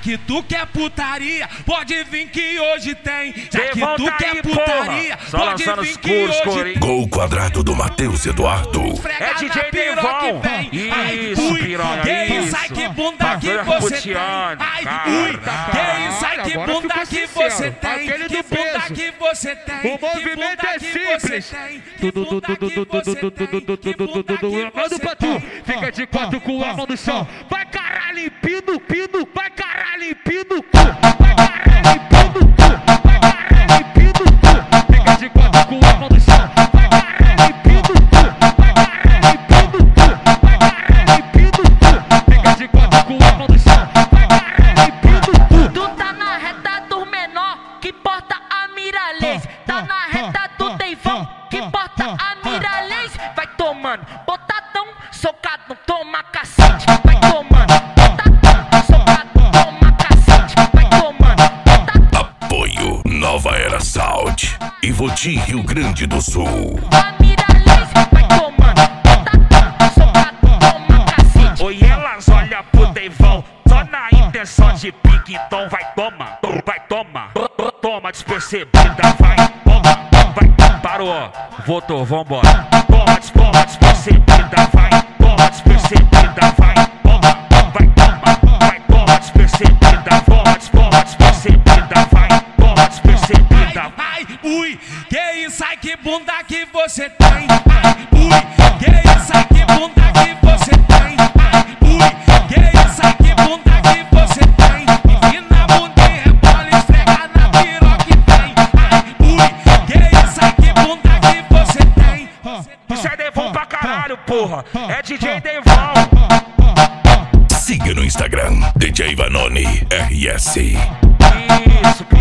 que tu quer putaria, pode vir que hoje tem. Já que tu quer putaria, pode vir que hoje tem. Gol quadrado do Matheus Eduardo. É DJ Devon. Isso, piranha, isso. Sai que bunda que você tem. Ai, ui, que isso, ai que bunda que você tem. Que bunda que você tem. O movimento é simples. Manda pra tu. Fica de quatro com a mão no chão. Vai caralho, limpido, pido. Vai caralho, limpido. Vai caralho, limpido. Vai caralho, limpido. Fica de quatro com a mão no chão. Vai caralho, limpido. Vai caralho, limpido. Vai caralho, limpido. Fica de quatro com a mão no chão. Vai caralho, limpido. Tu tá na reta do menor que porta a Miralês. Tá na reta do Deivão que porta a Miralês. Vai tomando, botadão, socadão, toma cacete. Vai tomando, botadão, socadão, toma cacete. Vai tomando, botadão. Apoio Nova Era Sound e Votim, Rio Grande do Sul. A Miralês vai tomando, botadão, socadão, toma cacete. Oi, elas olham pro Deivão, só na intenção de pique, então vai toma, vai toma, toma despercebida, vai toma, vai, parou, voltou, vambora. Toma despercebida, vai, toma despercebida, vai, toma, vai toma, vai, toma despercebida, toma despercebida, vai, toma despercebida. Ai, ui, que isso, ai que bunda que você tem. Ai, ui, que isso, ai que bunda que você tem. Ai, ui, que isso, ai que bunda que você tem. Ensina a bunda e rebola, esfrega na piroca que tem. Ai, ui, que isso, ai que bunda que você tem. Isso é Devon pra caralho, porra, é DJ Devon. Siga no Instagram, DJ Vanoni RS. Isso,